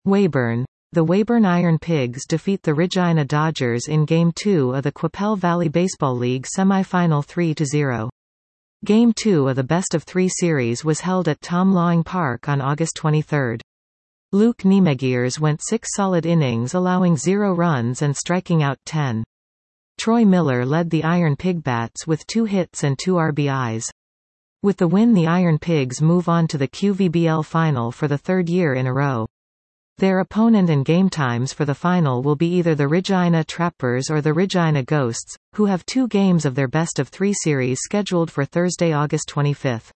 Weyburn. The Weyburn Iron Pigs defeat the Regina Dodgers in Game 2 of the Qu'Appelle Valley Baseball League semifinal 3-0. Game 2 of the best-of-3 series was held at Tom Lawing Park on August 23. Luke Niemegiers went 6 solid innings, allowing 0 runs and striking out 10. Troy Miller led the Iron Pigbats with 2 hits and 2 RBIs. With the win, the Iron Pigs move on to the QVBL final for the 3rd year in a row. Their opponent and game times for the final will be either the Regina Trappers or the Regina Ghosts, who have 2 games of their best-of-3 series scheduled for Thursday, August 25.